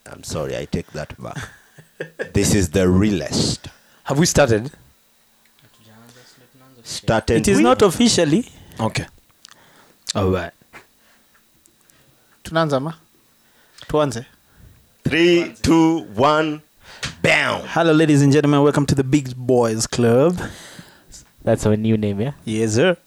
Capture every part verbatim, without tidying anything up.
I'm sorry, I take that back. This is the realest. Have we started? Started. It is not officially. Okay. All right. Tunaanza ma? Tuanze. Three, two, one, bam. Hello, ladies and gentlemen. Welcome to the Big Boys Club. That's our new name, yeah? Yes, sir.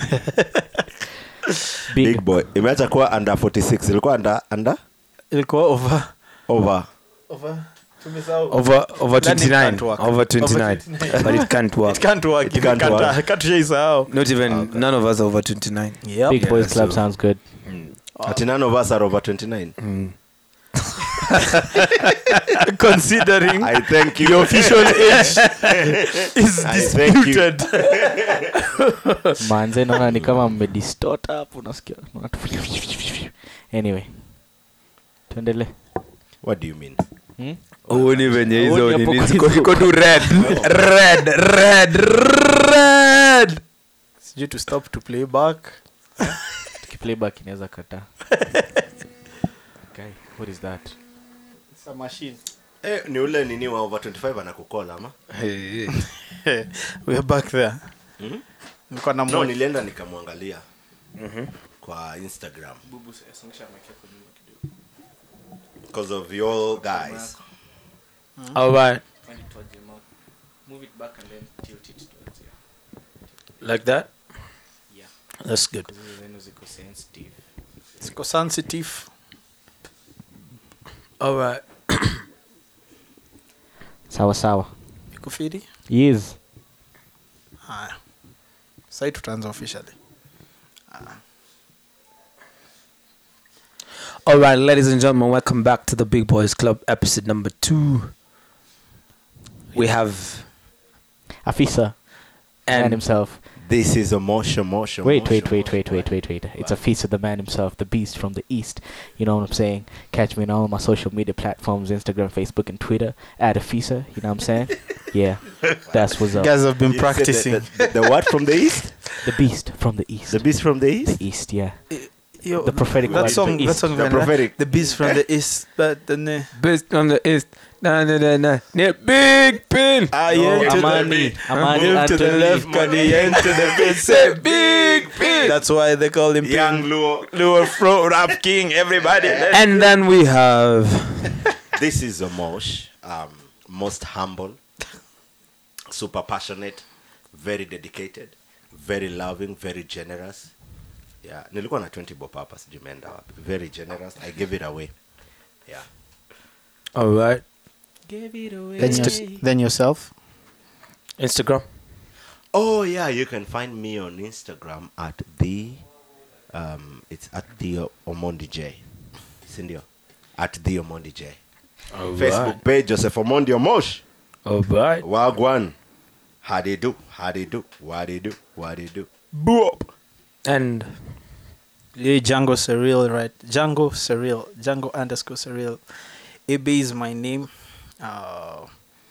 Big, Big boy. Imeacha kuwa under forty-six. Ilikuwa under under ilikuwa over over over over over twenty-nine. Over twenty-nine. Over But it can't work. It can't work. It can't work. I can't say so. Not even okay. None of us are over twenty-nine. Yep. Big Yeah, Boys Club so- sounds good. Mm. Ati none of us are over twenty-nine. Mm. Considering I thank you. the official age is I thank you. disputed. Manze naona ni kama mmedistort hapo unasikia. Anyway. Tuendelee. What do you mean? Hmm? Oh, ni venye hizo Uoni hapo ni kwa ziko hizo. ziko tu red. Red, red, red. Sijui to stop to play back. Tukiplayback inaweza kataa. Okay, what is that? It's a machine. Eh, ni ule nini wa over twenty-five anakukola ama? Hey, We are back there. Hmm? Niko na No, mmoja. nilienda nikamwangalia Mhm. kwa Instagram because of your guys. All right. Move it back and then tilt it towards you. Like that? Yeah. That's good. Because then ziko sensitive. Siko sensitive. All right. Sawa sawa. Kufiri? Yes. Haya. Sasa tutaanza officially. All right, ladies and gentlemen, welcome back to the Big Boys Club, episode number two. We have Afisa man and himself. This is a motion, motion. Wait, motion, wait, wait, motion. wait, wait, wait, wait. It's Afisa, the man himself, the beast from the east. You know what I'm saying? Catch me on all my social media platforms, Instagram, Facebook, and Twitter. At Afisa, you know what I'm saying? Yeah, that's what's You up. guys have been You said practicing. The, the, the what from the east? The beast from the east. The beast from the east? The east, yeah. Yo, the prophetic that word, song, the that east. song, The man, prophetic. the beast from the east, but the ne- based on the east. Na na na na. Near Big Pin. ah, No, yeah, to Amani, the Amani, move to the Anthony. left, Canadian to the bit, say Big Pin. That's why they call him Young Pin. Luo. Luo Fro Rap King. Everybody. And then we have This is a Mosh. Um, most humble, super passionate, very dedicated, very loving, very generous. Yeah, nilikuwa na twenty bob hapa sijimeenda wapi. Very generous. I gave it away. Yeah. all right. Give it away. Then, your, then yourself. Instagram. Oh yeah, you can find me on Instagram at the um it's at the Omondi J. Sindio? At the Omondi J. All Facebook page Joseph Omondi Omosh. All right. Wagwan. How they do? How they do? What they do? What they do? Boop. And Yeah, Django Surreal, right? Django Surreal. Django underscore Surreal. A B is my name. Uh,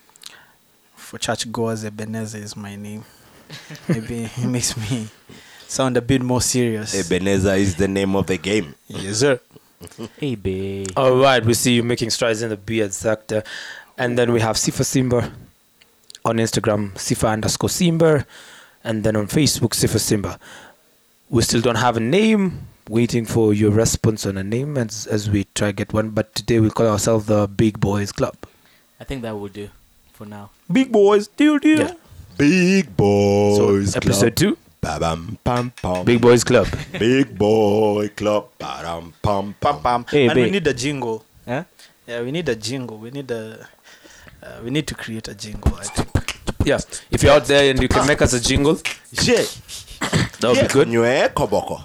for church goers, Ebenezer is my name. Maybe it makes me sound a bit more serious. Ebenezer is the name of the game. Yes, sir. Hey, babe. all right, we see you making strides in the beard sector. And then we have Sifa Simba on Instagram, Sifa underscore Simba. And then on Facebook, Sifa Simba. We still don't have a name. Waiting for your response on a name as as we try to get one. But today we call ourselves the Big Boys Club. I think that will do for now. Big boys, deal, deal. Yeah. Big boys So episode two, Ba-bam, pam, pam. Big Boys Club. Big boy club. Ba-dam, pam, Pam, pam. pam. Hey, and we babe. need a jingle. Huh? Yeah, we need a jingle. We need a. Uh, we need to create a jingle. I think. Yeah. If you're out there and you can make us a jingle, Je. that would be good. Nywe koboko.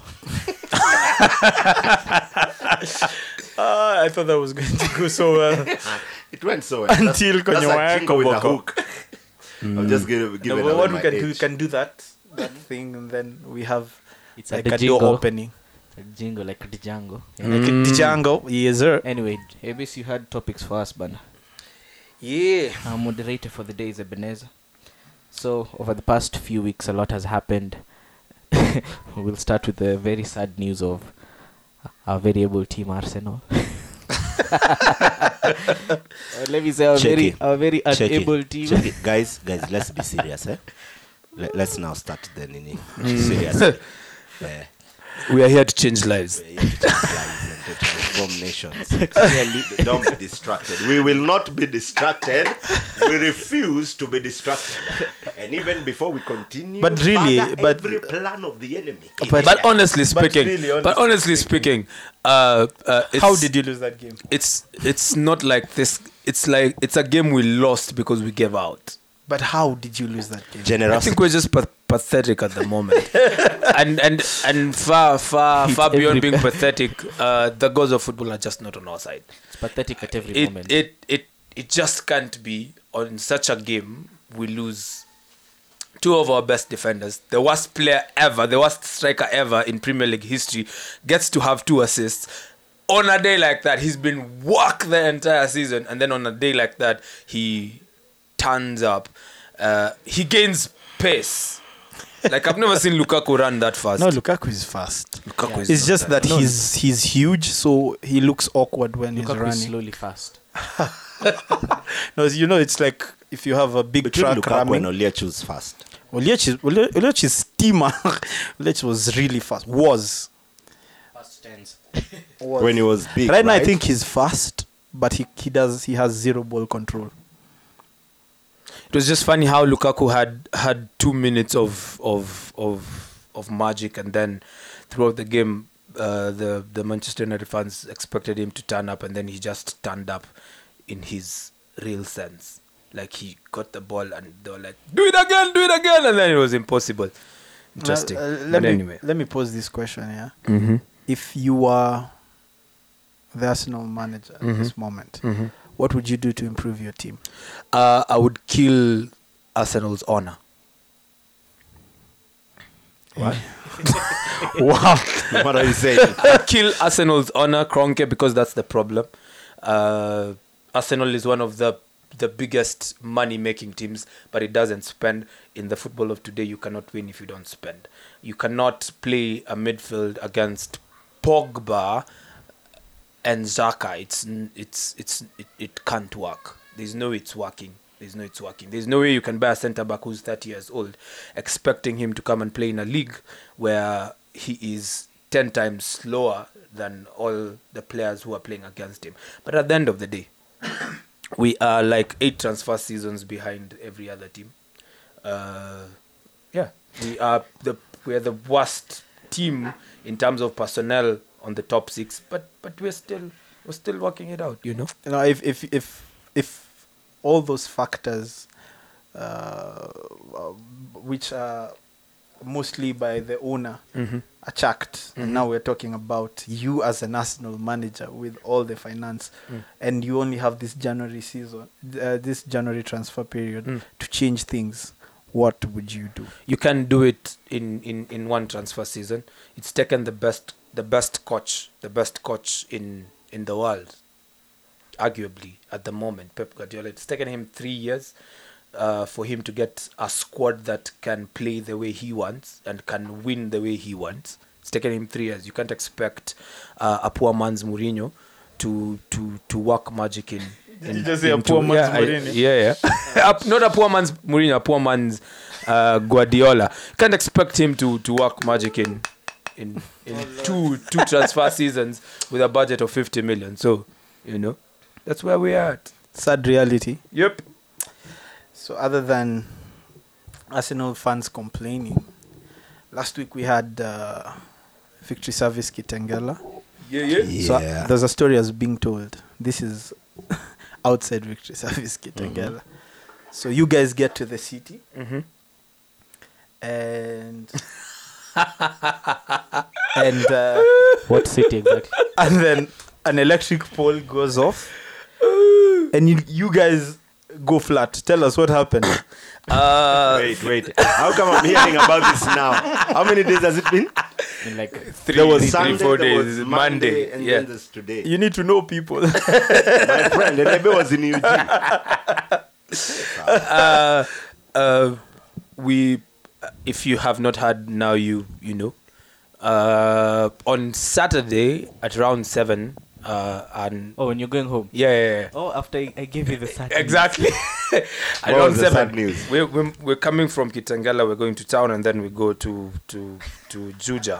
Ah, I thought that was going to go so well. It went so well. Until that's, that's kwenye a jingle with a koboko. hook. I'm just gonna give No, it but away what we my can do, we age. can do that that thing, and then we have It's like like a a jingle. door opening. A jingle, like a Django. Yeah. Like a Django. Yes, sir. Anyway, Abis, you had topics for us, but Yeah. our moderator for the day is Ebenezer. So, over the past few weeks, a lot has happened. We'll start with the very sad news of our very able team Arsenal. Uh, let me say, a Check very, it. a very Check it. unable team. Check it. Guys, guys, let's be serious, eh? Let, let's now start the nini. Mm. Seriously. Yeah. We are here to change lives. We're here to change lives and to transform nations. Don't be distracted. We will not be distracted. We refuse to be distracted. And even before we continue, But really, father but- every plan of the enemy. But- But honestly But speaking, really, honestly but honestly speaking, uh, uh, it's, How did you lose that game? It's it's not like this. It's like it's a game we lost because we gave out. But how did you lose that game? I Generosity. think we're just pa- pathetic at the moment, and and and far far Hit far beyond every- being pathetic, uh, the goals of football are just not on our side. It's pathetic at every It moment. it it it just can't be on such a game. We lose two of our best defenders, the worst player ever, the worst striker ever in Premier League history, gets to have two assists. On a day like that, he's been worked the entire season, and then on a day like that, he turns up. Uh, he gains pace. Like I've never seen Lukaku run that fast. No, Lukaku is fast. Lukaku Yeah. is It's not just that No, he's he's huge, so he looks awkward when he's Lukaku is running. slowly fast. No, you know, it's like if you have a big Between truck Lukaku and ramming. Olia choose fast. Oliech is Ole- Oliech is steamer. Oliech was really fast. Was. Fast stands. was. When he was big, right now, I right? think he's fast, but he he does he has zero ball control. It was just funny how Lukaku had had two minutes of of of of magic, and then throughout the game, uh, the the Manchester United fans expected him to turn up, and then he just turned up in his real sense. Like he got the ball, and they were like, "Do it again, do it again," and then it was impossible. Interesting. Uh, uh, let but me anyway, let me pose this question. Yeah, mm-hmm. if you were the Arsenal manager at Mhm. this moment, Mm-hmm. what would you do to improve your team? Uh, I would kill Arsenal's honor. What? Wow. What are you saying? I'd kill Arsenal's honor, Kroenke, because that's the problem. Uh, Arsenal is one of the the biggest money-making teams, but it doesn't spend. In the football of today, you cannot win if you don't spend. You cannot play a midfield against Pogba and Xhaka. It's n- it's it's it, it can't work. There's no way it's working. There's no it's working. There's no way you can buy a centre back who's thirty years old, expecting him to come and play in a league where he is ten times slower than all the players who are playing against him. But at the end of the day, we are like eight transfer seasons behind every other team. Uh, yeah, we are the we are the worst team in terms of personnel on the top six, but but we're still we're still working it out, you know. You know, if if if if all those factors, uh, uh, which are mostly by the owner, Mm-hmm. are checked, Mhm. and now we're talking about you as an Arsenal manager with all the finance, Mm. and you only have this January season, uh, this January transfer period Mm. to change things. What would you do? You can do it in, in, in one transfer season. It's taken the best the best coach, the best coach in, in the world, arguably at the moment, Pep Guardiola. It's taken him three years uh, for him to get a squad that can play the way he wants and can win the way he wants. It's taken him three years. You can't expect uh, a poor man's Mourinho to to to work magic in. in you just say a into- poor man's yeah, I- Mourinho? yeah, yeah. A- not a poor man's Mourinho, a poor man's uh, Guardiola. Can't expect him to, to work magic in in, in two two transfer seasons with a budget of fifty million. So, you know, that's where we are at. Sad reality. Yep. So other than Arsenal fans complaining, last week we had uh, Victory Service Kitengela. Yeah, yeah. So Yeah. uh, there's a story as being told. This is outside Victory Service Kitengela. So you guys get to the city Mm-hmm. and and uh, What city exactly? and then an electric pole goes off and you, you guys go flat. Tell us what happened. Uh, Wait, wait. How come I'm hearing about this now? How many days has it been? In like three, there was three, Sunday, four there days. was Monday. Monday, and Yeah. then there's today. You need to know people. My friend, Elebe was in U G. uh, uh, we, if you have not heard now, you you know. Uh, on Saturday at around seven, uh, and Oh, when you're going home. yeah, yeah, yeah. Oh, after I, I gave you the sad Exactly. What Around was the seven. sad news? We're, we're, we're coming from Kitengela, we're going to town, and then we go to to to Juja.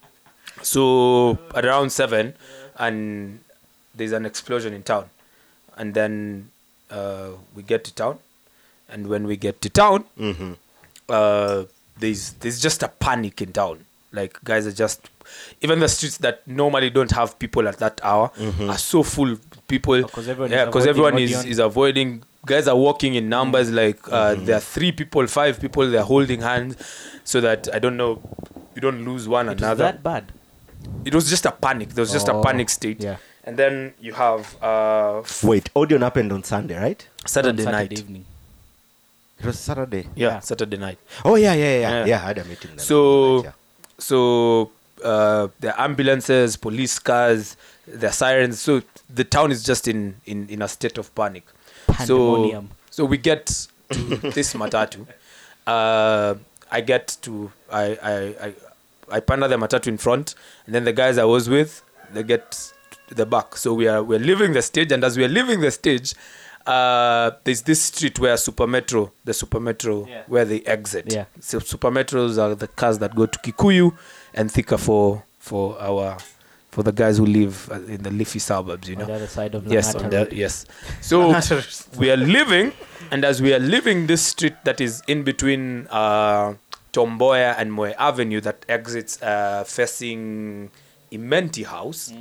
So at around seven, and there's an explosion in town, and then uh, we get to town, and when we get to town, Mm-hmm. uh, there's there's just a panic in town. Like guys are just, even the streets that normally don't have people at that hour Mhm. are so full of people. Because everyone Yeah, is because avoiding everyone is, Odeon. is avoiding. Guys are walking in numbers. Like uh, there are three people, five people. They're holding hands, so that I don't know, you don't lose one It was another. that bad. It was just a panic. There was just a Oh, panic state. yeah. And then you have uh, f- Wait, Odeon happened on Sunday, right? Saturday, On night. evening. It was Saturday. Yeah, Yeah. Saturday night. Oh yeah, yeah, yeah, yeah. Yeah. I had a meeting. Then. So, Yeah. so uh, the ambulances, police cars, the sirens. So the town is just in, in, in a state of panic. So, Pandemonium. so we get to this matatu. Uh, I get to I I I I partner the matatu in front, and then the guys I was with, they get to the back. So we are we're leaving the stage, and as we are leaving the stage, uh, there's this street where Super Metro, the Super Metro, Yeah. where they exit. Yeah. So Super Metros are the cars that go to Kikuyu and Thika for for our for the guys who live uh, in the leafy suburbs, you know. On the other side of Yes, Langata on the, Road. yes. So we are living, and as we are leaving this street that is in between uh, Tomboya and Moe Avenue that exits uh, facing Imenti House,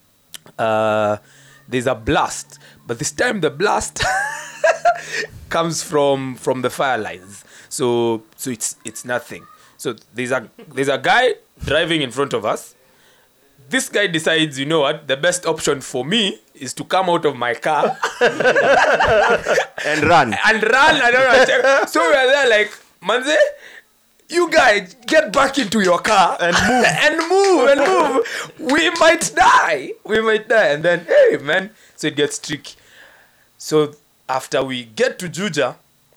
uh, there's a blast. But this time the blast comes from from the fire lines. So so it's it's nothing. So there's a there's a guy driving in front of us. This guy decides, you know what, the best option for me is to come out of my car And run. and run. I don't know. check. So we are there like, Manze, you guys get back into your car and move and move and move. We might die. We might die. And then, hey, man. So it gets tricky. So after we get to Juja,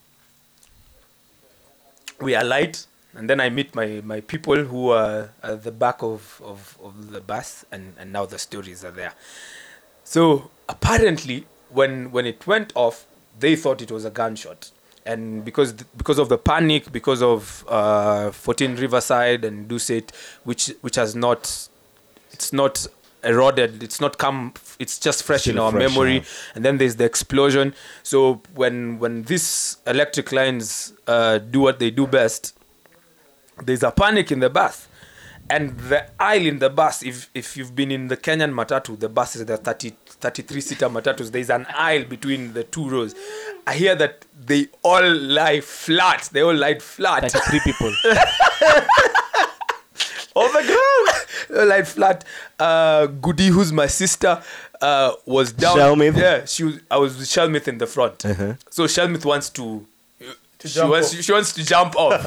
we are light. And then I meet my, my people who are at the back of, of, of the bus, and, and now the stories are there. So apparently, when when it went off, they thought it was a gunshot, and because because of the panic, because of uh, fourteen Riverside and Dusit, which which has not, it's not eroded, it's not come, it's just fresh Still in our fresh, memory. yeah. And then there's the explosion. So when when these electric lines uh, do what they do best, there's a panic in the bus, and the aisle in the bus, if if you've been in the Kenyan matatu, the bus is the thirty, thirty-three seater matatus, there's an aisle between the two rows. I hear that they all lie flat, they all lie flat thirty-three people. on the ground. They all lie flat. uh Goody, who's my sister, uh was down. Shelmith? Yeah, she was, I was with Shelmith in the front. Uh-huh. So Shelmith wants to she jump wants, off. she wants to jump off.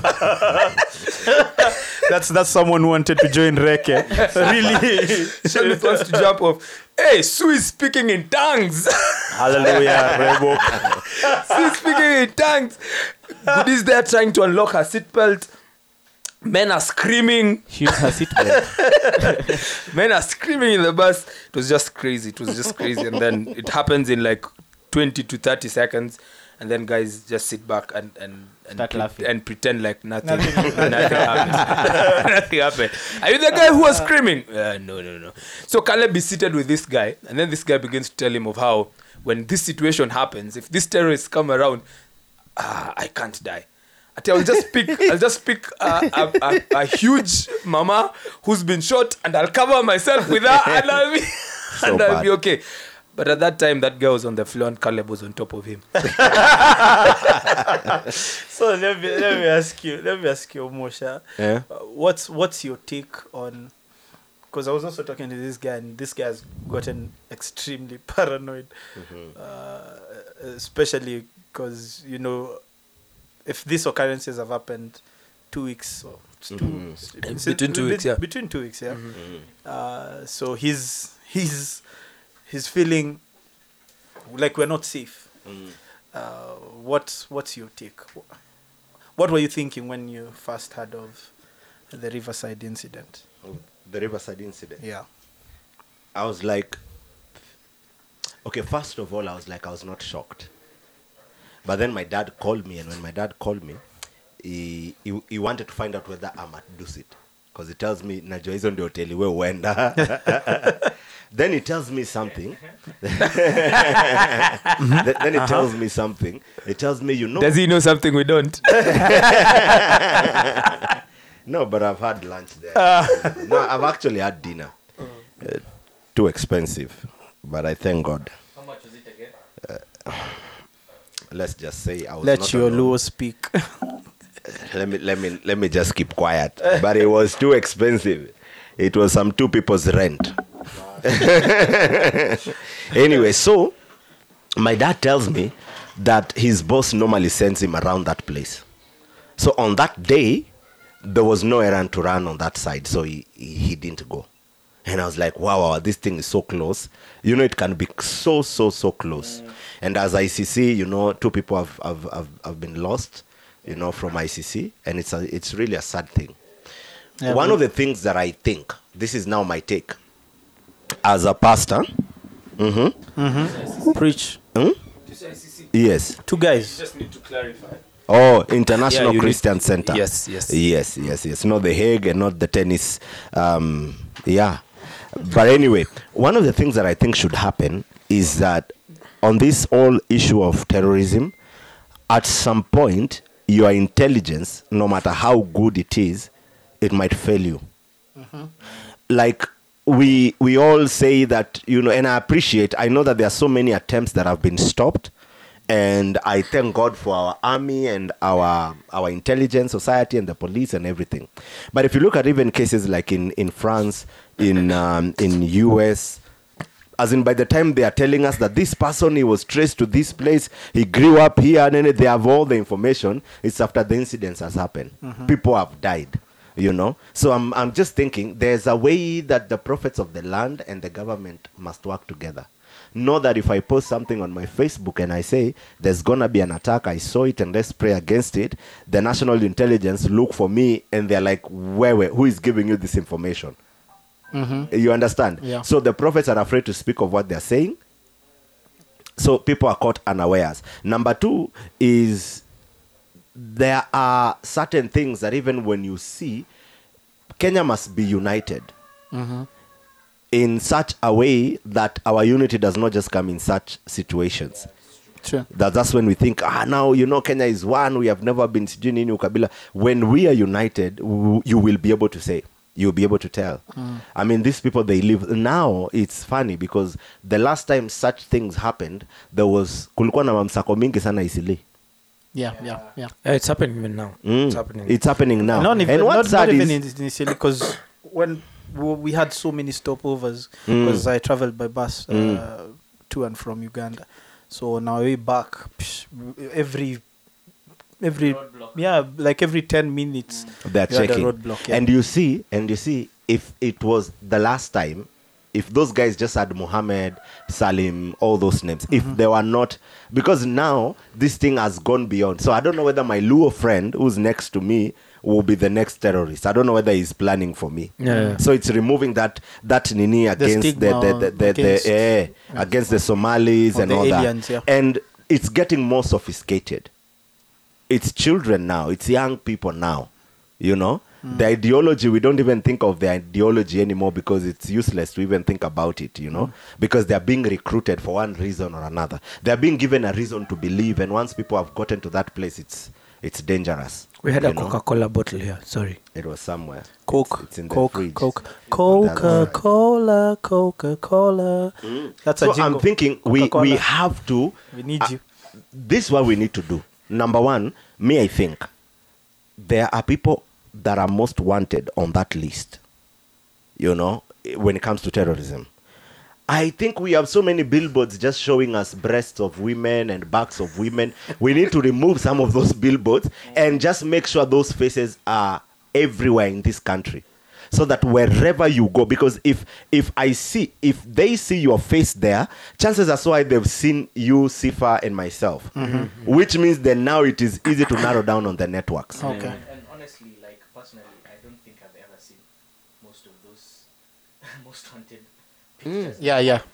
That's that's someone who wanted to join Reke. Really? Shelmith wants to jump off. Hey, Sue is speaking in tongues. Hallelujah, Rebo. Sue is speaking in tongues. Goody's there trying to unlock her seatbelt. Men are screaming. She used her seatbelt. Men are screaming in the bus. It was just crazy. It was just crazy. And then it happens in like twenty to thirty seconds. And then guys just sit back and and and, Start laughing. and pretend like nothing nothing happened. Nothing happened. Are you the guy who was screaming? Uh, no, no, no. So Caleb is seated with this guy, and then this guy begins to tell him of how when this situation happens, if these terrorists come around, ah, I can't die. I tell you, I'll just pick, I'll just pick a, a, a, a huge mama who's been shot, and I'll cover myself with her, and I'll be, So and I'll bad. be okay. But at that time, that guy was on the floor, and Caleb was on top of him. So let me let me ask you, let me ask you, Mosha. Yeah. Uh, what's what's your take on? Because I was also talking to this guy, and this guy has gotten extremely paranoid, uh, especially because you know, if these occurrences have happened two weeks or it's two, Mhm. it's- Between two be- weeks, yeah. between two weeks, yeah. Uh, so he's he's he's feeling like we're not safe. Uh, what what's your take? What were you thinking when you first heard of the Riverside incident? The Riverside incident. Yeah. I was like, Okay, first of all, I was like, I was not shocked. But then my dad called me, and when my dad called me, he, he, he wanted to find out whether I'm at Dusit. Because he tells me, najua hizo ndio hoteli we huenda. Then he tells me something. then then he uh-huh. tells me something. He tells me, you know. Does he know something we don't? No, but I've had lunch there. Uh. No, I've actually had dinner. Uh, too expensive. But I thank God. How much was it again? Uh, let's just say I was Let not your alone. Luo speak. let me let me let me just keep quiet. But it was too expensive. It was some two people's rent. Anyway, so my dad tells me that his boss normally sends him around that place. So on that day, there was no errand to run on that side, so he, he, he didn't go. And I was like, wow, wow, this thing is so close. You know, it can be so, so, so close. Mm. And as I C C, you know, two people have, have, have, have been lost, you know, from I C C. And it's, a, it's really a sad thing. Yeah, One of the things that I think, this is now my take, as a pastor. Mm-hmm. Mm-hmm. Preach. Hmm? Yes. Two guys. You just need to clarify. Oh, International Yeah, Christian need, Center. Yes, yes. Yes, yes, yes. Not the Hague and not the tennis. Um, yeah. But anyway, one of the things that I think should happen is that on this whole issue of terrorism, at some point, your intelligence, no matter how good it is, it might fail you. Mm-hmm. Like, we we all say that, you know, and I appreciate, I know that there are so many attempts that have been stopped, and I thank God for our army and our our intelligence society and the police and everything. But if you look at even cases like in, in France, in um, in U S, as in by the time they are telling us that this person, he was traced to this place, he grew up here, and then they have all the information, it's after the incidents has happened. Mm-hmm. People have died. You know, so I'm I'm just thinking there's a way that the prophets of the land and the government must work together. Know that if I post something on my Facebook and I say there's gonna be an attack, I saw it and let's pray against it, the national intelligence look for me and they're like, where, where who is giving you this information? Mm-hmm. You understand? Yeah. So the prophets are afraid to speak of what they're saying. So people are caught unawares. Number two is, there are certain things that even when you see, Kenya must be united mm-hmm. in such a way that our unity does not just come in such situations. Sure. That that's when we think, ah, now, you know, Kenya is one, we have never been sijui nini ukabila. When we are united, w- you will be able to say, you'll be able to tell. Mm. I mean, these people, they live. Now, it's funny because the last time such things happened, there was, kulikuwa na mamsako mingi sana Isili. Yeah, yeah, yeah. Uh, it's happening even now. Mm. It's happening. It's happening now. Not even, and not, what's not sad even is, initially, because when we we had so many stopovers, Mm. because I traveled by bus uh, Mm. to and from Uganda. So on our way back, psh, every every yeah, like every ten minutes, they're you had a checking. roadblock, yeah. And you see, and you see, if it was the last time, if those guys just had Muhammad, Salim, all those names, mm-hmm. if they were not, because now this thing has gone beyond. So I don't know whether my Luo friend who's next to me will be the next terrorist. I don't know whether he's planning for me. Yeah, yeah. So it's removing that that nini against the, the, the, the, against, the eh, against the Somalis and the all aliens, that. yeah. And it's getting more sophisticated. It's children now. It's young people now. You know? Mm. The ideology, we don't even think of the ideology anymore because it's useless to even think about it, you know, mm. because they're being recruited for one reason or another. They're being given a reason to believe, and once people have gotten to that place, it's it's dangerous. We had a you know? Coca-Cola bottle here. Sorry. It was somewhere. Coke, It's, it's in the Coke, fridge. Coke, Coca-Cola, Coca-Cola. Mm. That's a So jingle. I'm thinking we, Coca-Cola. we have to... We need uh, you. This is what we need to do. Number one, me, I think, there are people that are most wanted on that list, you know, when it comes to terrorism. I think we have so many billboards just showing us breasts of women and backs of women. We need to remove some of those billboards and just make sure those faces are everywhere in this country. So that wherever you go, because if if I see, if they see your face there, chances are so high they've seen you, Sifa, and myself. Mm-hmm. Which means then now it is easy to narrow down on the networks. Okay. And, and honestly, like personally, I don't think I've ever seen most of those most wanted pictures. Yeah, yeah.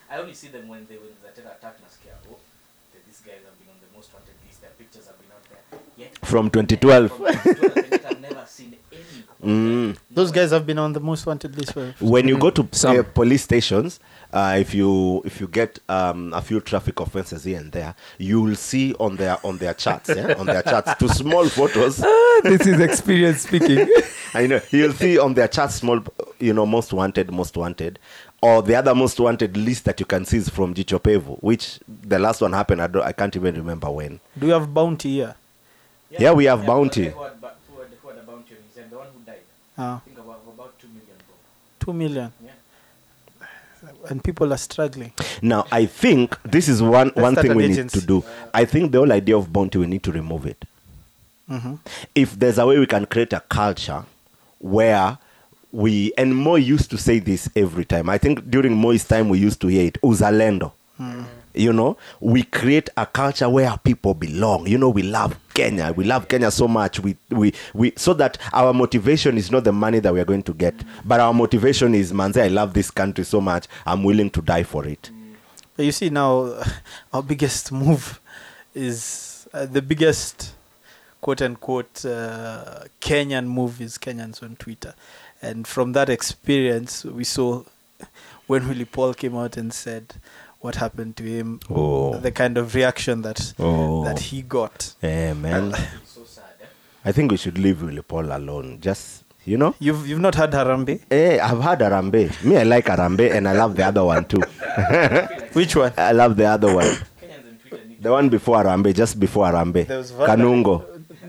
I only see them when they when there's a attack and scare. Oh, that these guys have been on the most wanted list. Their pictures have been out there. Yet From twenty twelve. From twenty twelve, yet I've never seen any. Mm. Those guys have been on the most wanted list for. When you go to Some. uh, police stations, uh, if you if you get um, a few traffic offences here and there, you will see on their on their charts, yeah, on their charts, to small photos. This is experience speaking. And, you know, you'll see on their chart small, you know, most wanted, most wanted, or the other most wanted list that you can see is from Jicho Pevu, which the last one happened. I don't, I can't even remember when. Do you have bounty here? Yeah, we have bounty. Who had, ba- who had, who had a bounty on his end? The one who died. Uh, I think about about two million, bro. two million. Yeah. And people are struggling. Now, I think this is one, Let's one start thing an we agency. need to do. I think the whole idea of bounty, we need to remove it. Mm-hmm. If there's a way we can create a culture where we, and Mo used to say this every time. I think during Mo's time we used to hear it, uzalendo. You know, we create a culture where people belong. You know, we love Kenya. We love Kenya so much. We, we, we, so that our motivation is not the money that we are going to get, but our motivation is, manze, I love this country so much. I'm willing to die for it. But you see now, our biggest move is uh, the biggest quote unquote uh, Kenyan move is Kenyans on Twitter. And from that experience, we saw when Willie Paul came out and said what happened to him, Oh. the kind of reaction that Oh. that he got. Yeah, man. It's so sad. Eh? I think we should leave Willie Paul alone. Just, you know. You've you've not had Harambe? Hey, I've had Arambe. Me, I like Arambe, and I love the other one too. Which one? I love the other one. Kenyans on Twitter need The one before Arambe, just before Arambe. There was Vanda- Kanungo.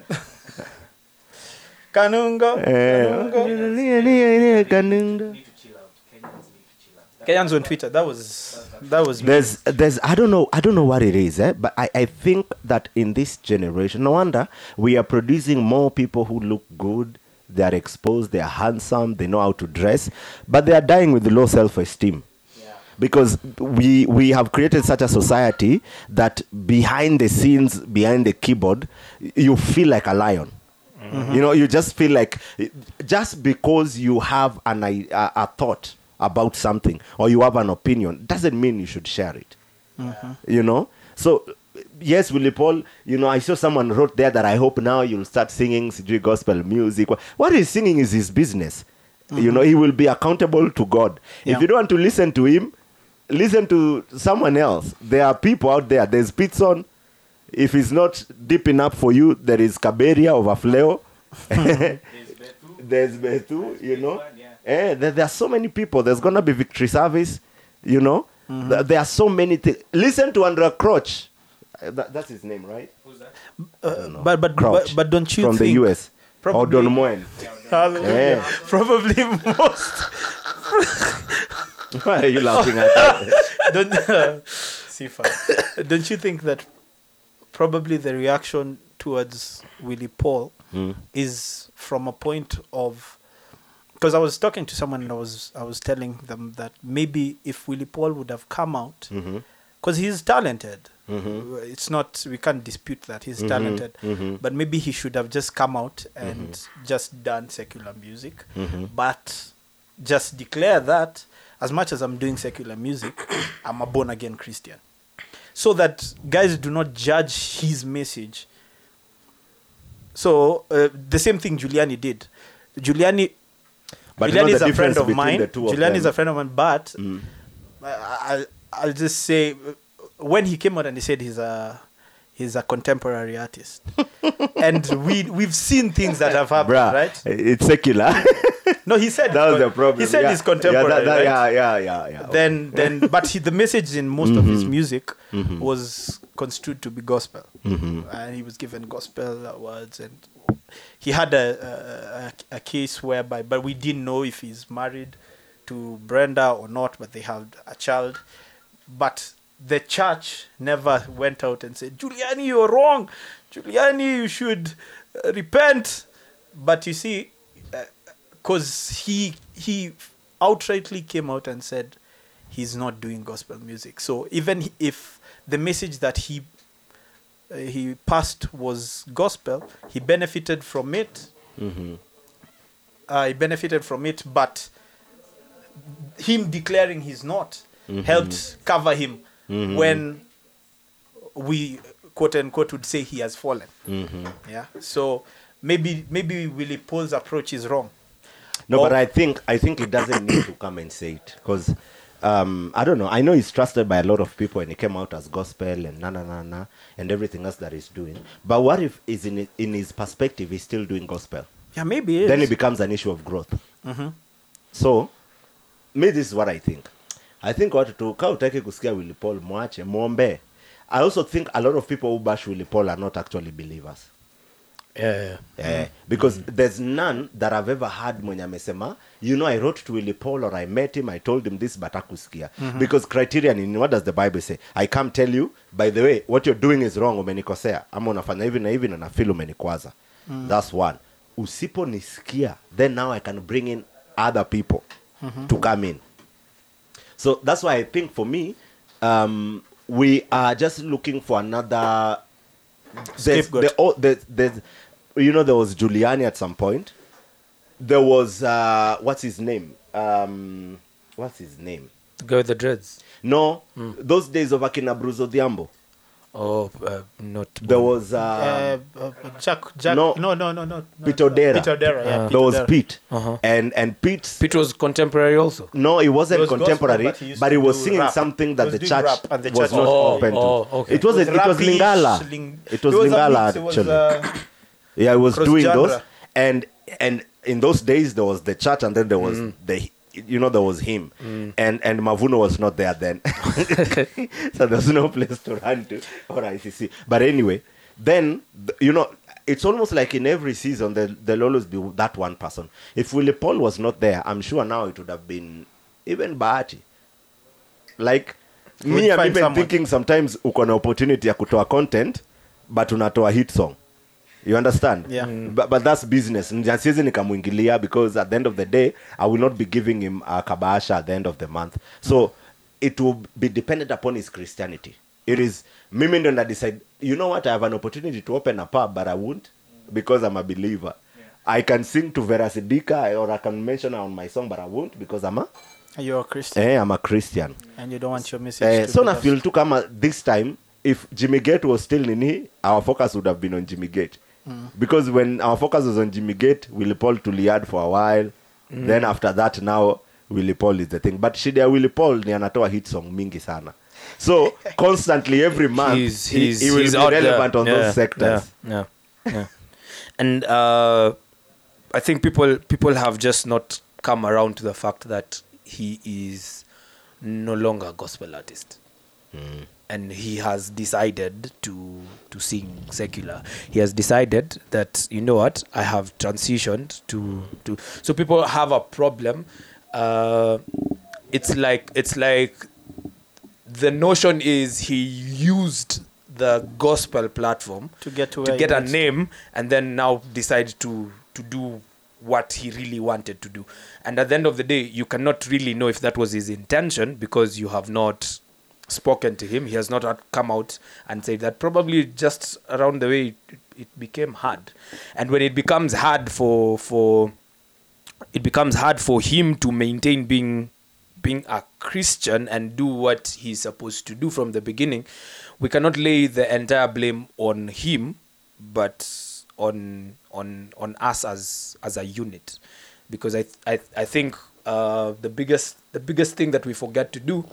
Kanungo. Eh. Kanungo. Kanungo. need to chill out. Kenyans need to chill out. Kenyans on Twitter. That was that was There's, there's, I don't know, I don't know what it is, eh? But I, I think that in this generation, no wonder we are producing more people who look good. They are exposed. They are handsome. They know how to dress, but they are dying with low self-esteem. Yeah. Because we we have created such a society that behind the scenes, behind the keyboard, you feel like a lion. You know, you just feel like, just because you have an i- a, a thought about something or you have an opinion doesn't mean you should share it. You know, so yes, Willie Paul, you know, I saw someone wrote there that I hope now you'll start singing Sijui gospel music. What he's singing is his business. You know, he will be accountable to God. Yeah. If you don't want to listen to him, listen to someone else. There are people out there. There's Pitson. If it's not deep enough for you, there is Kaberia of Afleo. There's Betu. There's Betu, you know. Yeah. Eh, there, there are so many people. There's going to be Victory Service, you know. Th- There are so many things. Listen to Andrea Crouch. Uh, that, that's his name, right? Who's that? Uh, know. but but, Crouch. but but don't you From think the U S. Or probably- Don Moen. Hallelujah. Yeah. Probably most. Why are you laughing at that? don't uh, Sifa. Don't you think that probably the reaction towards Willie Paul Mm. is from a point of, because I was talking to someone and I was I was telling them that maybe if Willie Paul would have come out, Mhm. because he's talented, Mhm. it's not, we can't dispute that he's Mhm, talented, mhm. but maybe he should have just come out and just done secular music, Mhm. but just declare that as much as I'm doing secular music, I'm a born again Christian, so that guys do not judge his message. So uh, the same thing Giuliani did. Giuliani, But you know Giuliani the is a friend difference of between mine. the two of Giuliani is them? a friend of mine, but Mm. I, I'll, I'll just say, uh, when he came out and he said he's a he's a contemporary artist, and we we've seen things that have happened, Bruh, right? it's secular. No, he said That was con- the problem. He said yeah. he's contemporary, Yeah, that, that, right? yeah, yeah, yeah, yeah. Then then, but he, the message in most of his Mhm. music Mhm. was construed to be gospel, Mhm. and he was given gospel awards, and he had a, a, a case whereby, but we didn't know if he's married to Brenda or not, but they had a child. But the church never went out and said, Giuliani, you're wrong. Giuliani, you should uh, repent. But you see, because he he outrightly came out and said he's not doing gospel music. So even if the message that he uh, he passed was gospel, he benefited from it. Mhm. Uh, he benefited from it, but him declaring he's not helped cover him Mhm. when we quote unquote would say he has fallen. Mhm. Yeah. So maybe maybe Willie Paul's approach is wrong. No, Or- but I think I think he doesn't need to come and say it because um, I don't know. I know he's trusted by a lot of people, and he came out as gospel and na na na na and everything else that he's doing. But what if is in in his perspective he's still doing gospel? Yeah, maybe it is. Then it becomes an issue of growth. Mm-hmm. So me, this is what I think. I think watu tu kaa utaki kusikia Willy Paul mwache muombe. I also think a lot of people who bash Willy Paul are not actually believers. Yeah, yeah. Eh, because there's none that I've ever had mwenye amesema, you know, I wrote to Willy Paul or I met him, I told him this, but hakusikia. Because criterion in what does the Bible say? I can't tell you, by the way, what you're doing is wrong, umenikosea. Ama unafanya hivi na hivi na nafeel umenikwaza. That's one. Usipo nisikia, then now I can bring in other people to come in. So that's why I think for me, um, we are just looking for another there's, Scapegoat. the, oh, there's, there's, you know, there was Giuliani at some point. There was uh, what's his name? Um, what's his name? The guy with the dreads. No, those days of Akina Bruzo Diambo. Oh, uh, not. There was uh, Uh, uh, Jack, Jack, no. no, no, no, no, no. Pete Odera. Pete Odera, yeah. Uh, Pete there was Odera. Pete, Uh-huh. and and Pete. Pete was contemporary also. No, it wasn't He was gospel, contemporary, but he used but to he was do singing rap. something He that was the doing church, rap and the was church not was- open Oh, to. okay. It was It it was rapish, Lingala. ling- It was a Lingala mix, it was, actually. uh, Yeah, I was cross doing genre. those, and and in those days there was the church, and then there was the, you know, there was him, and and Mavuno was not there then, so there was no place to run to or I C C. But anyway, then th- you know, it's almost like in every season there there'll always be that one person. If Willy Paul was not there, I'm sure now it would have been even Bahati. Like We'd me, I'm find even someone. thinking sometimes uko na opportunity ya kutoa content, but unatoa hit song. You understand? Yeah. Mm. But, but that's business. Siwezi nikamwingilia because at the end of the day, I will not be giving him a kabasha at the end of the month. So it will be dependent upon his Christianity. It is, mimi ndo na decide, you know what, I have an opportunity to open a pub, but I won't because I'm a believer. I can sing to Vera Sidika or I can mention her on my song, but I won't because I'm a, You're a Christian, eh, I'm a Christian. and you don't want your message Eh, to so be na lost. feel tu kama this time, if Jimmy Gate was still nini, our focus would have been on Jimmy Gate. Because when our focus was on Jimmy Gate, Willy Paul tuliad for a while. Then after that, now Willy Paul is the thing. But shida ya Willy Paul ni anatoa hit song mingi sana. So constantly every month, He's, he, he's, he will he's be out relevant there. on Yeah, those sectors. Yeah, yeah, yeah. And uh, I think people people have just not come around to the fact that he is no longer a gospel artist. And he has decided to to sing secular. He has decided that, you know what, I have transitioned to to. So people have a problem. Uh, it's like it's like the notion is he used the gospel platform To get to to where get he a wants to. name, and then now decide to to do what he really wanted to do. And at the end of the day, you cannot really know if that was his intention because you have not spoken to him. He has not had come out and said that. Probably just around the way it, it became hard. And when it becomes hard for for it becomes hard for him to maintain being being a Christian and do what he's supposed to do from the beginning, we cannot lay the entire blame on him, but on on on us as as a unit, because I I I think uh, the biggest the biggest thing that we forget to do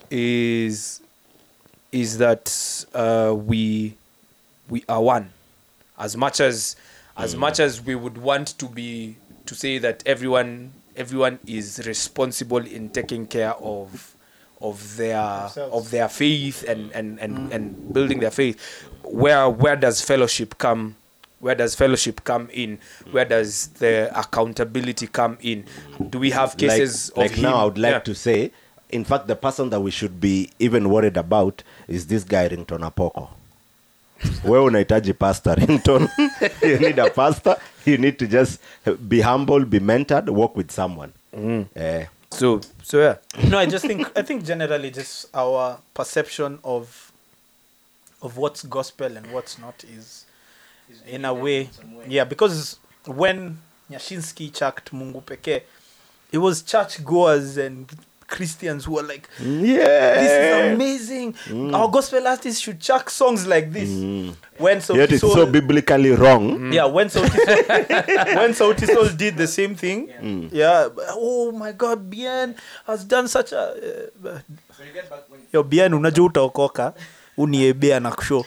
is is that uh, we we are one. As much as as much as we would want to be to say that everyone everyone is responsible in taking care of of their Themselves. of their faith and and, and, and building their faith, where where does fellowship come where does fellowship come in? Where does the accountability come in? Do we have cases like, of like now him- I would like Yeah. to say, in fact, the person that we should be even worried about is this guy Rington Apoko. Wewe unahitaji pastor Rington. You need a pastor. You need to just be humble, be mentored, work with someone. Eh, So so yeah. No, I just think I think generally just our perception of of what's gospel and what's not is in a way, yeah, because when Nyashinsky chucked Mungu Peke, it was church goers and Christians who are like, Yeah. this is amazing. Our gospel artists should chuck songs like this. When so Yet it's so biblically wrong. yeah, when Sauti Sol, when Sauti Sol did the same thing, yeah. Oh my God, Bien has done such a. Uh, yo, Bien, unajua utaokoka, uniebea na kushow.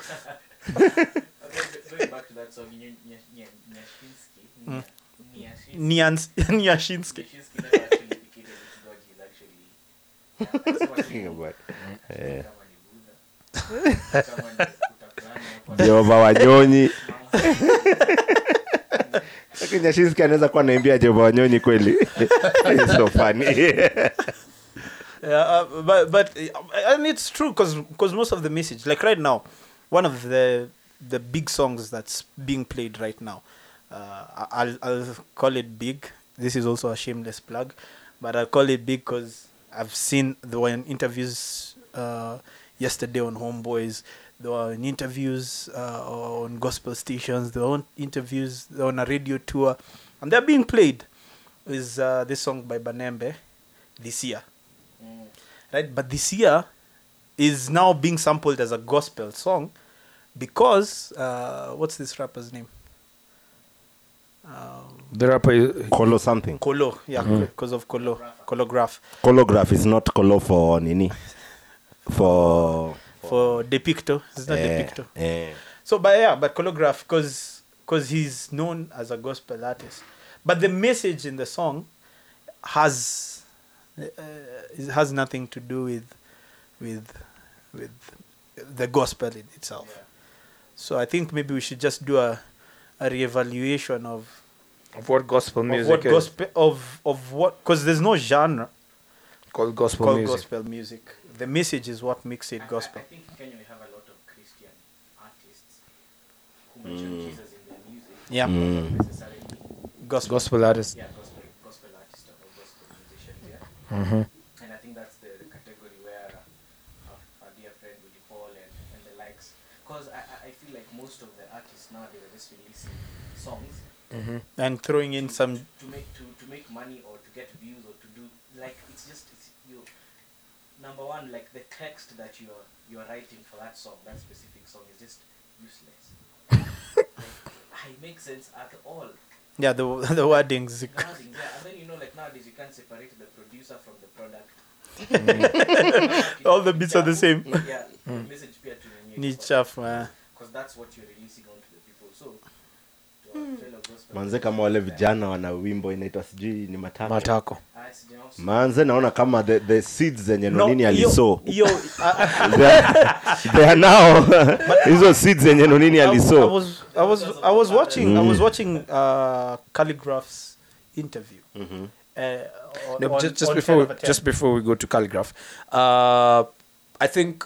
Going back to that song, Nyashinsky. Nyans, Nyashinsky. Nyashinsky never actually indicated which God he's actually. Thinking about, eh, Kama ni Jehova Wanyonyi. Lakini Nyashinski anaweza kuwa anaimbia Jehova Wanyonyi kweli. It's so funny. Yeah, uh, but but uh, and it's true because because most of the message, like right now, one of the the big songs that's being played right now, uh, I'll I'll call it big. This is also a shameless plug, but I'll call it big because I've seen there were in interviews uh, yesterday on Homeboys. There were in interviews uh, on gospel stations. There were on interviews there were on a radio tour, and they're being played. Is uh, this song by Banembe, This Year. Right, but This Year is now being sampled as a gospel song because uh, what's this rapper's name? Um, The rapper is, Colo something. Kolo, yeah, because of Kolo, Kolograph Colograph is not colo for nini. For for Depicto. It's not eh, Depicto. eh. So, but yeah, but Kolograph because because he's known as a gospel artist, but the message in the song has. Uh, it has nothing to do with with with the gospel in itself. Yeah. So I think maybe we should just do a a reevaluation of, of what gospel of music what is gospel of of what because there's no genre called gospel called music. gospel music. The message is what makes it I- gospel. I, I think in Kenya we have a lot of Christian artists who mention Jesus in their music. Yeah, Mm. Not necessarily, gospel. Gospel artists. yeah, gospel, gospel artists or gospel musicians. Yeah. Mm-hmm. And I think that's the, the category where our, our dear friend Willie Paul and, and the likes. Because I, I- I feel like most of the artists nowadays are just releasing songs Mm-hmm. And throwing in some to make to, to make money or to get views or to do like it's just it's you number one like the text that you're you're writing for that song, that specific song is just useless. Like, it makes sense at all. yeah the the wordings. Nothing there. And then you know like nowadays you can't separate the producer from the product. All the bits are the same. Yeah, the message pia to Ni chafu. Uh, because that's what you're releasing onto the people. So to our fellow gospel Manze kama wale vijana wana wimbo inaitwa sijui ni matako. Matako. I see them also- Manze naona kama the, the seeds zenye no, Nonini yo, aliso. yo, I, They are- they are now hizo seeds zenye Nonini I, I aliso. was I was I was watching I was watching uh, Calligraph's interview. Mhm. Uh, on, No, on, just, just on before ten we, over ten. just before we go to Calligraph, uh, I think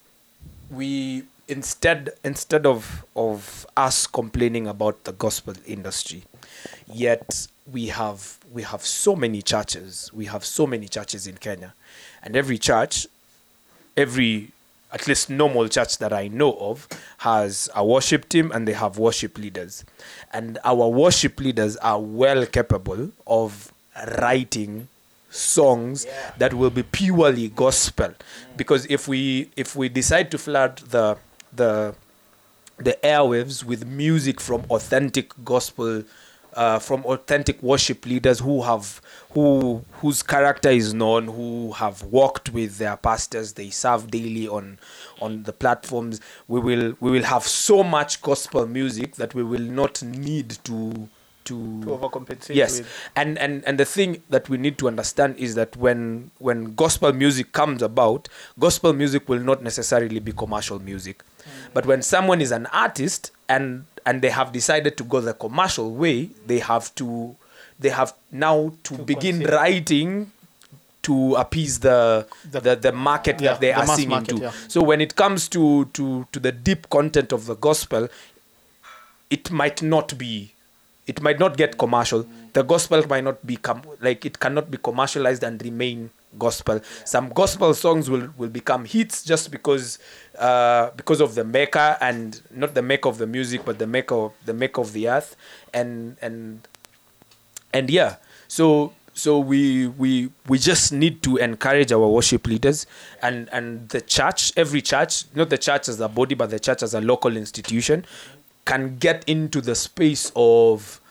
we instead instead of of us complaining about the gospel industry, yet we have we have so many churches. We have so many churches in Kenya, and every church, every at least normal church that I know of has a worship team and they have worship leaders, and our worship leaders are well capable of writing songs that will be purely gospel. Because if we if we decide to flood the the the airwaves with music from authentic gospel, uh, from authentic worship leaders who have who whose character is known, who have walked with their pastors, they serve daily on on the platforms, we will we will have so much gospel music that we will not need to to to overcompensate. yes with. and, and and the thing that we need to understand is that when when gospel music comes about, gospel music will not necessarily be commercial music. But when someone is an artist and and they have decided to go the commercial way, they have to they have now to, To begin consider- writing to appease the The- the, the market yeah, that they the are mass singing market, to. yeah. So when it comes to, to to the deep content of the gospel, it might not be it might not get commercial. The gospel might not become like it cannot be commercialized and remain gospel. Some gospel songs will, will become hits just because uh, because of the maker, and not the maker of the music, but the maker of the maker of the earth, and and and yeah. So so we we we just need to encourage our worship leaders and and the church, every church, not the church as a body, but the church as a local institution, can get into the space of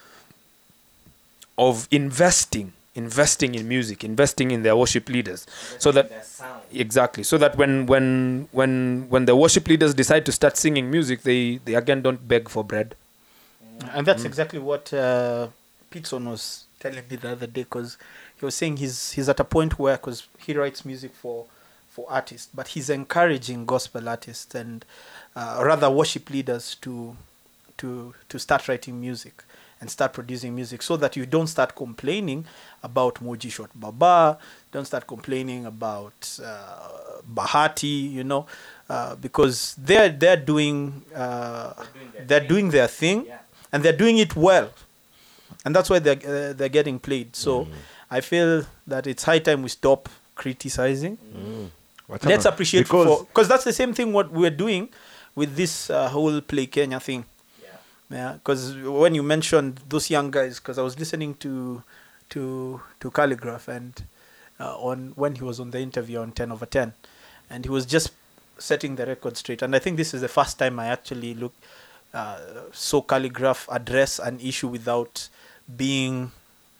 of investing investing in music, investing in their worship leaders, so that Their sound. exactly so that when when when when the worship leaders decide to start singing music, they they again don't beg for bread. And that's exactly what uh, Pitson was telling me the other day, because he was saying he's he's at a point where, because he writes music for for artists, but he's encouraging gospel artists and uh, rather worship leaders to to to start writing music and start producing music, so that you don't start complaining about Moji Shot Baba, don't start complaining about uh, Bahati, you know, uh, because they're they're doing uh, They're doing their they're thing. doing their thing, Yeah. and they're doing it well, and that's why they're uh, they're getting played. So I feel that it's high time we stop criticizing. What's Let's up? appreciate, Because because that's the same thing what we're doing with this uh, whole Play Kenya thing. Yeah. Yeah, because when you mentioned those young guys, because I was listening to to to Calligraph and uh, on when he was on the interview on ten over ten, and he was just setting the record straight. And I think this is the first time I actually look uh, saw Calligraph address an issue without being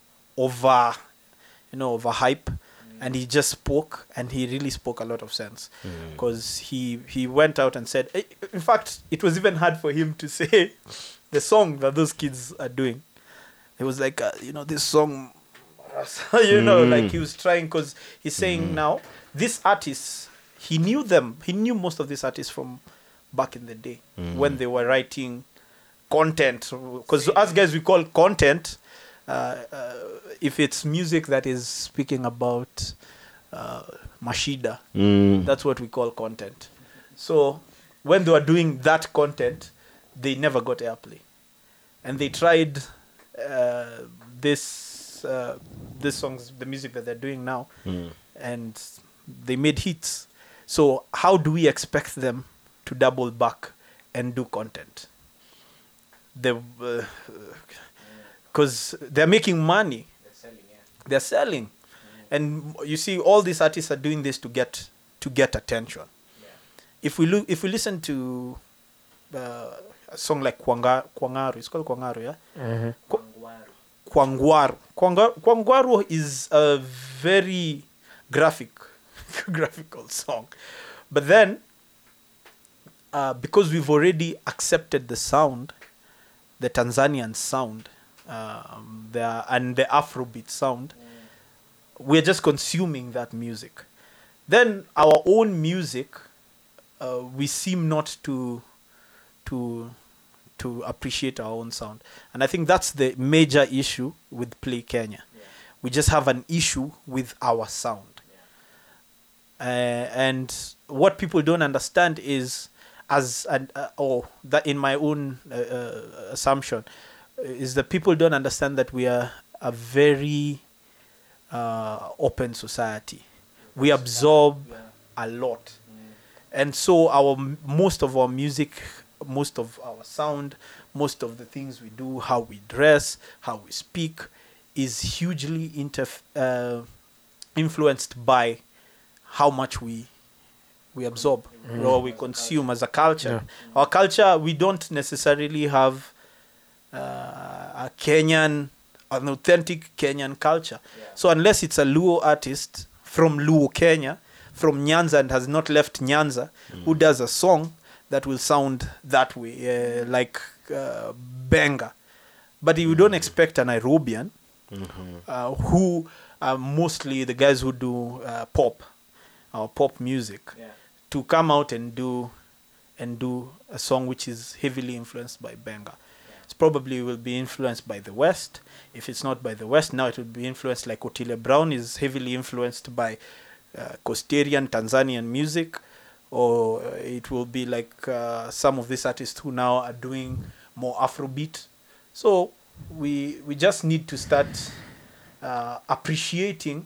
over, you know, over hype. And he just spoke, and he really spoke a lot of sense, because he he went out and said, eh, in fact, it was even hard for him to say the song that those kids are doing. It was like, uh, you know, this song, you know, like he was trying, because he's saying now, these artists, he knew them, he knew most of these artists from back in the day when they were writing content, because us guys, we call content, uh, uh, if it's music that is speaking about uh, Mashida, Mm. that's what we call content. So when they were doing that content, they never got airplay, and they tried uh, this uh, this songs, the music that they're doing now, and they made hits. So how do we expect them to double back and do content? They because they're making money, They're selling, yeah. they're selling, and you see all these artists are doing this to get to get attention. Yeah. If we look, if we listen to uh, a song like Kwanga, Kwangaru, it's called Kwangaru, yeah. Kwa- Kwangwaru. Kwangwaru. Kwanga, Kwangwaru is a very graphic, graphical song, but then uh, because we've already accepted the sound, the Tanzanian sound, um, the and the Afrobeat sound, we're just consuming that music. Then our own music, uh, we seem not to to to appreciate our own sound, and I think that's the major issue with Play Kenya. Yeah. We just have an issue with our sound, uh, and what people don't understand is, as an uh, or that in my own uh, uh, assumption, is that people don't understand that we are a very uh, open society. We absorb Yeah. a lot, and so our most of our music, most of our sound, most of the things we do, how we dress, how we speak, is hugely interf- uh, influenced by how much we we absorb or we consume as a culture. Our culture, we don't necessarily have uh, a Kenyan, an authentic Kenyan culture. Yeah. So unless it's a Luo artist from Luo, Kenya, from Nyanza and has not left Nyanza, who does a song that will sound that way, uh, like uh, Benga. But you don't expect a Nairobian, uh, who are mostly the guys who do uh, pop, or pop music, Yeah. to come out and do and do a song which is heavily influenced by Benga. It probably will be influenced by the West. If it's not by the West, now it will be influenced, like Otile Brown is heavily influenced by uh, Costarian Tanzanian music, or uh, it will be like uh, some of these artists who now are doing more Afrobeat. So we we just need to start uh, appreciating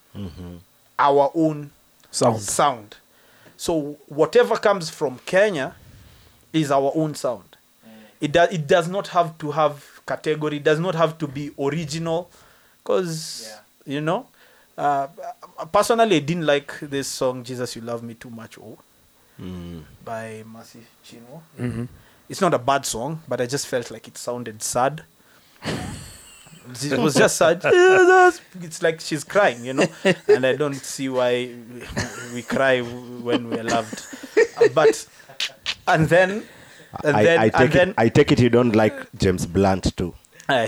our own Sound. sound. So whatever comes from Kenya is our own sound. It does it does not have to have category. It does not have to be original, because Yeah. you know. Uh, personally, I didn't like this song "Jesus You Love Me Too Much" oh, Mm. by Mercy Chinwo. Mm-hmm. It's not a bad song, but I just felt like it sounded sad. It was just sad. Jesus. It's like she's crying, you know, and I don't see why we cry when we're loved. Uh, But and then and I, then I and take then it. I take it you don't like James Blunt too. I-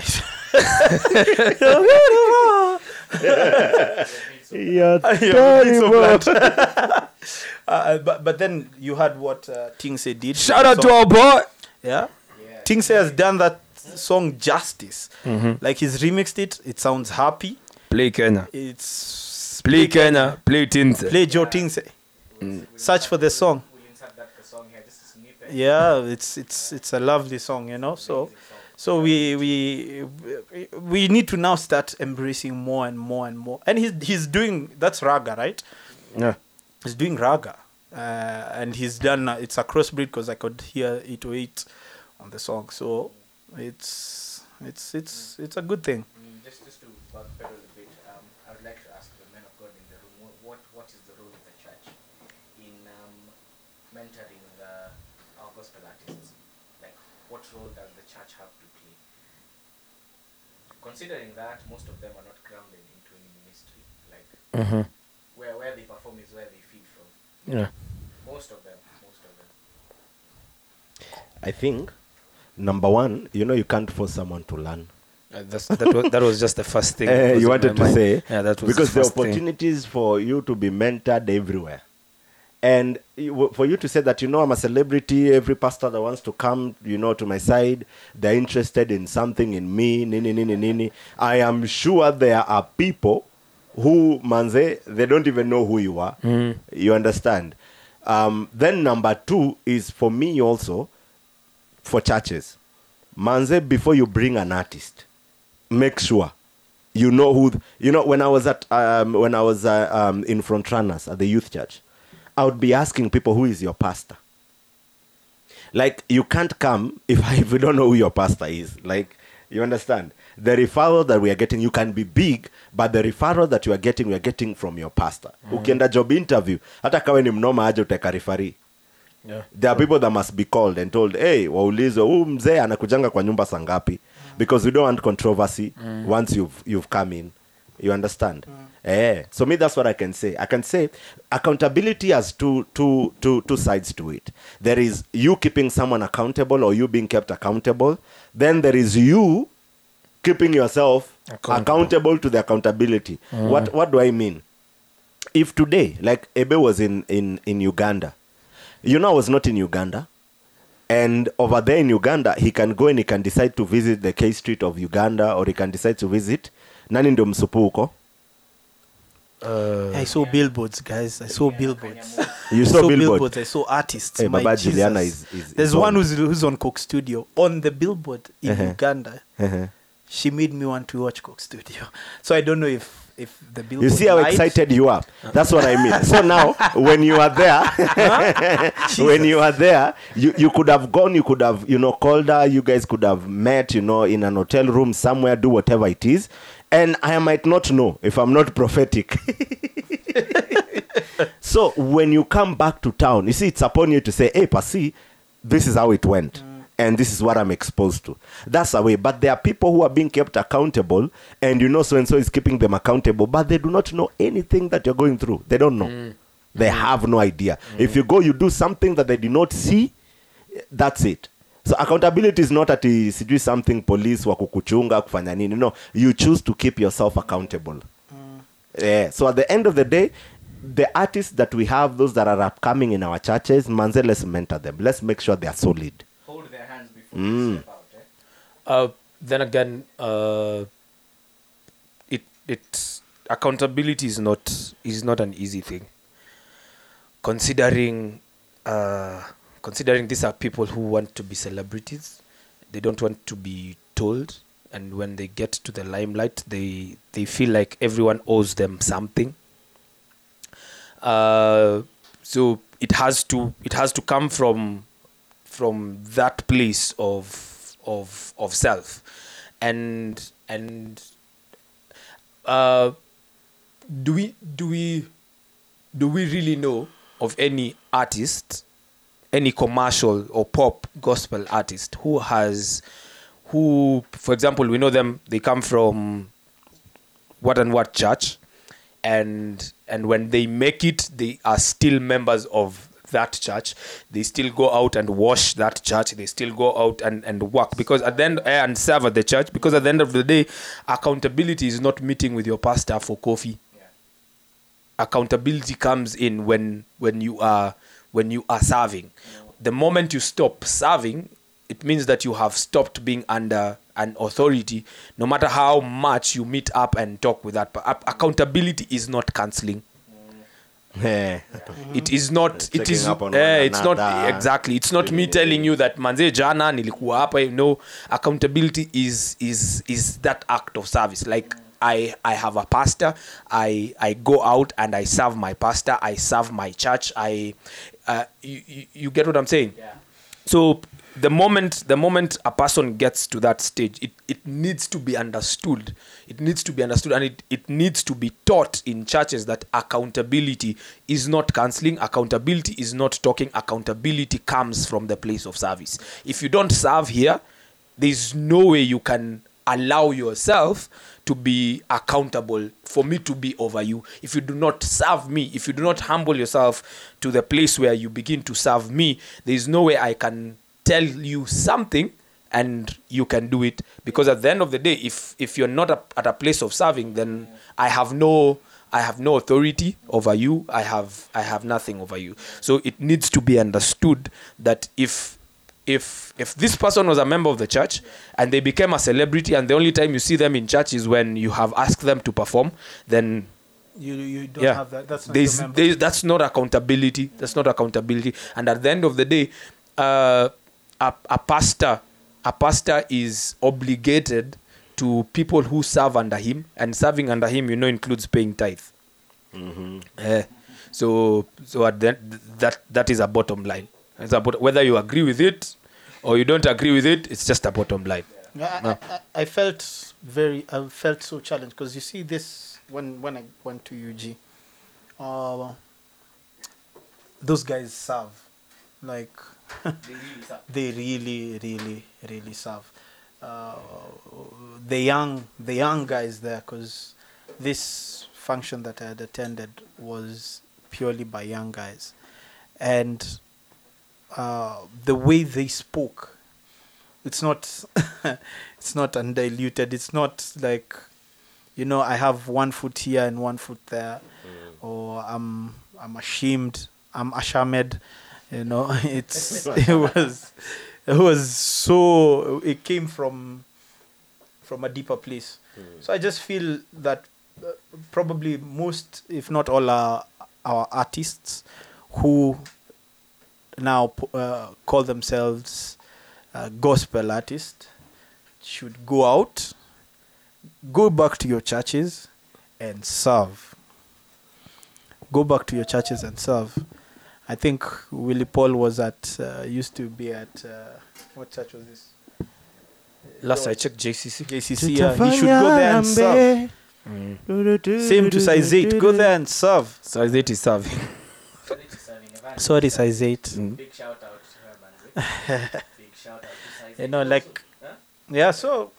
Yeah, Yeah, it's so blunt. uh, but but then you had what uh, Tingse did. Shout out to So- our boy. yeah. Yeah. Tingse has done that song justice. Mm-hmm. Like he's remixed it. It sounds happy. Play Kenya. It's Play Kenya. Play Tinze. Play Joe Tingse. Search for the song. We'll insert that the song here, just a snippet. Yeah, it's it's it's a lovely song, you know. So so we we we need to now start embracing more and more and more. And he's he's doing that's raga, right? Yeah. He's doing raga, uh, and he's done. Uh, it's a crossbreed because I could hear eight oh eight on the song. So it's it's it's it's a good thing. Mm, just just to backpedal a bit, um, I would like to ask the men of God in the room, what what, what is the role of the church in um, mentoring the our gospel artists? Like, what role does the church have to play? Considering that most of them are not grounded into any ministry, like Mm-hmm. where where they perform is where they feed from. Yeah. Most of them, most of them. I think number one, you know, you can't force someone to learn. Uh, that's, that, was, that was just the first thing. Eh, that was you in wanted my to mind. say Yeah, that was because the the first thing. opportunities for you to be mentored everywhere, and you- for you to say that, you know, I'm a celebrity. Every pastor that wants to come, you know, to my side, they're interested in something in me. Nini, nini, nini. I am sure there are people who, manze, they don't even know who you are. Mm. You understand? Um, then number two is for me also, for churches. Manze, before you bring an artist, make sure you know who. th- You know, when I was at um, when I was uh, um, in front runners at the youth church, I would be asking people, who is your pastor? Like, you can't come if if you don't know who your pastor is. Like, you understand? The referral that we are getting, you can be big, but the referral that you are getting, we are getting from your pastor. Ukienda job interview, hata kawe ni mnoma aje uteka referee. Yeah. There are people that must be called and told, hey, waulizwe, huu mzee anakujanga kwa nyumba sangapi? Because we don't want controversy once you've, you've come in. You understand? Eh. So me, that's what I can say. I can say accountability has two, two, two, two sides to it. There is you keeping someone accountable or you being kept accountable. Then there is you keeping yourself Accountable. accountable to the accountability. What, what do I mean? If today, like Ebe was in, in, in Uganda, you know, I was not in Uganda. And over there in Uganda, he can go and he can decide to visit the K Street of Uganda, or he can decide to visit nani ndo msupu huko. Uh, I saw billboards, guys. I saw billboards. You I saw billboard. I saw artists. Hey, My Baba Jesus. Juliana is- is- There's is one on. who's, who's on Coke Studio. On the billboard in Uh-huh. Uganda, Uh-huh. she made me want to watch Coke Studio. So I don't know if if the billboard. You see how lied. excited you are? That's what I mean. So now, when you are there, when you are there, you, you could have gone, you could have, you know, called her, you guys could have met, you know, in an hotel room somewhere, do whatever it is. And I might not know if I'm not prophetic. So when you come back to town, you see, it's upon you to say, hey, Pasi, this is how it went. And this is what I'm exposed to. That's the way. But there are people who are being kept accountable, and you know so-and-so is keeping them accountable, but they do not know anything that you're going through. They don't know. They have no idea. If you go, you do something that they did not see, that's it. So accountability is not at sijui something police wa kukuchunga kufanya nini. No, you choose to keep yourself accountable. Yeah. So at the end of the day, the artists that we have, those that are upcoming in our churches, manze, let's mentor them. Let's make sure they are solid. Hold their hands before Mm. they step out. Eh? uh, then again, uh, it it accountability is not is not an easy thing. Considering uh, considering these are people who want to be celebrities, they don't want to be told, and when they get to the limelight, they they feel like everyone owes them something. Uh, so it has to it has to come from from that place of of of self, and and uh, do we do we do we really know of any artist, any commercial or pop gospel artist who has, who, for example, we know them, they come from what and what church, and and when they make it, they are still members of that church. They still go out and wash that church. They still go out and, and work because at the end and serve at the church, because at the end of the day, accountability is not meeting with your pastor for coffee. Yeah. Accountability comes in when when you are when you are serving. Yeah. The moment you stop serving, it means that you have stopped being under an authority, no matter how much you meet up and talk with that. But accountability is not cancelling. Yeah. It is not. Checking It is. up on Uh, one it's not another. exactly. It's not me telling you that manze jana nilikuwa hapa. No, accountability is is is that act of service. Like I I have a pastor. I I go out and I serve my pastor. I serve my church. I uh, you, you you get what I'm saying? Yeah. So the moment the moment a person gets to that stage, it, it needs to be understood. It needs to be understood and it, it needs to be taught in churches that accountability is not counseling, accountability is not talking, accountability comes from the place of service. If you don't serve here, there's no way you can allow yourself to be accountable for me to be over you. If you do not serve me, if you do not humble yourself to the place where you begin to serve me, there's no way I can tell you something and you can do it, because at the end of the day, if if you're not a, at a place of serving, then I have no I have no authority over you. I have I have nothing over you. So it needs to be understood that if if if this person was a member of the church and they became a celebrity and the only time you see them in church is when you have asked them to perform, then You you don't yeah, have that. That's not there's, your member. there's, that's not accountability. That's not accountability. And at the end of the day, uh, a, a pastor, a pastor is obligated to people who serve under him, and serving under him, you know, includes paying tithe. Mm-hmm. Uh, so, so at the, that that is a bottom line. It's about whether you agree with it or you don't agree with it. It's just a bottom line. Yeah, I, No. I, I felt very, I felt so challenged because you see this when when I went to U G, uh, those guys serve, like They really suck. they really, really, really serve. Uh, the young, the young guys there, because this function that I had attended was purely by young guys, and uh, the way they spoke, it's not, it's not undiluted. It's not like, you know, I have one foot here and one foot there, or I'm I'm ashamed, I'm ashamed. You know, it's it was it was so it came from from a deeper place. So I just feel that uh, probably most, if not all, our our artists who now uh, call themselves uh, gospel artists should go out, go back to your churches and serve. Go back to your churches and serve. I think Willie Paul was at, uh, used to be at, uh, what church was this? Last I checked, J C C. J C C. Yeah, he should go there and serve. Same to size eight. Go there and serve. So it is serving. Sorry to serving Evan. Sorry, size eight. Mm. Big shout out to her, man. Big shout out to Size You know, eight like, also. Huh? yeah, so,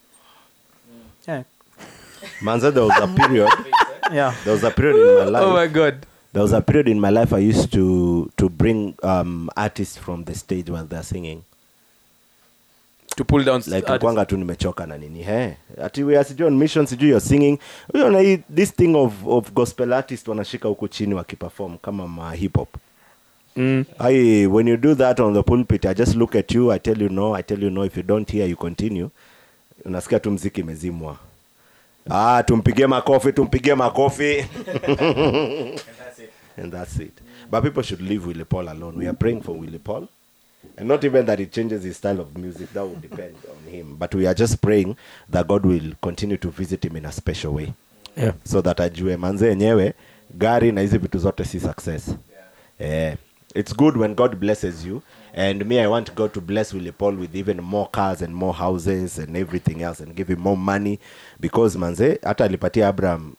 yeah, Manza, there was a period. yeah. There was a period in my life. Oh my God. There was a period in my life I used to to bring um, artists from the stage while they're singing. To pull down. Like uh, kwanga tu nimechoka na nini he ati we asijua on mission sijui you're singing. Unaona hii this thing of of gospel artists wanashika huko chini wakiperform kama ma hip hop. mm. I when you do that on the pulpit, I just look at you, I tell you no, I tell you no, if you don't hear you continue. Unasikia tu mziki imezimwa. Ah, tumpigie makofi, tumpigie makofi. And that's it. And that's it. But people should leave Willie Paul alone. We are praying for Willie Paul. And not even that it changes his style of music. That would depend on him. But we are just praying that God will continue to visit him in a special way. Yeah. So that ajue manze yenyewe gari na hizi vitu zote si success. Yeah. It's good when God blesses you. And me, I want God to bless Willie Paul with even more cars and more houses and everything else and give him more money. Because manze, hata alipatia Abraham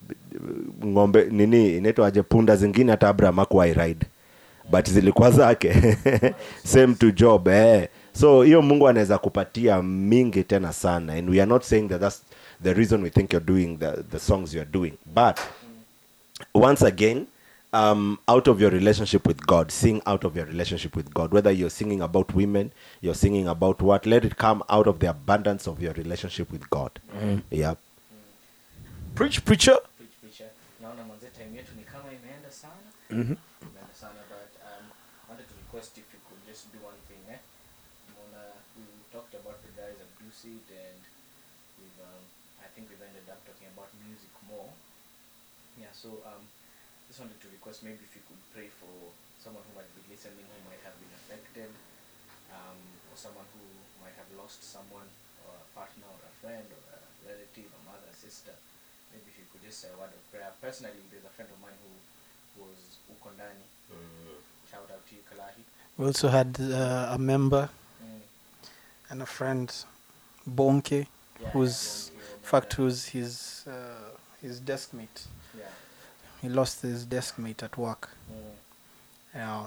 ng'ombe nini inaitwa aje, punda zingine hata Abraham hakuwahi ride but zilikuwa zake. Same to Job eh. So hiyo Mungu anaweza kupatia mingi tena sana, and we are not saying that that's the reason we think you're doing the the songs you're doing, but once again, um, out of your relationship with God, sing out of your relationship with God. Whether you're singing about women, you're singing about what, let it come out of the abundance of your relationship with God. Mm. Yeah. Preach, preacher. Preach, preacher. Naona manze time yetu ni kama imeenda sana. Mhm. Imeenda sana, but um, I wanted to request if you could just do one thing, eh? Mona, we talked about the guys at Do It, and we've, um, I think we've ended up talking about music more. Yeah, so um, just wanted to request maybe if you could pray for someone who might be listening, who might have been affected, um, or someone who might have lost someone, or a partner, or a friend, or a relative, a mother, sister. Maybe if you could just say a word of prayer. Personally, there's a friend of mine who was Ukondani. Mm. Shout out to you, Kalahi. We also had uh, a member Mm. and a friend, Bonke, Yeah, who's, yeah, in fact, who's his uh, his desk mate. yeah. He lost his desk mate at work. Mm. Yeah.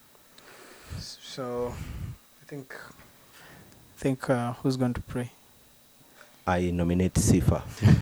So, I think, think uh, who's going to pray? I nominate Sifa.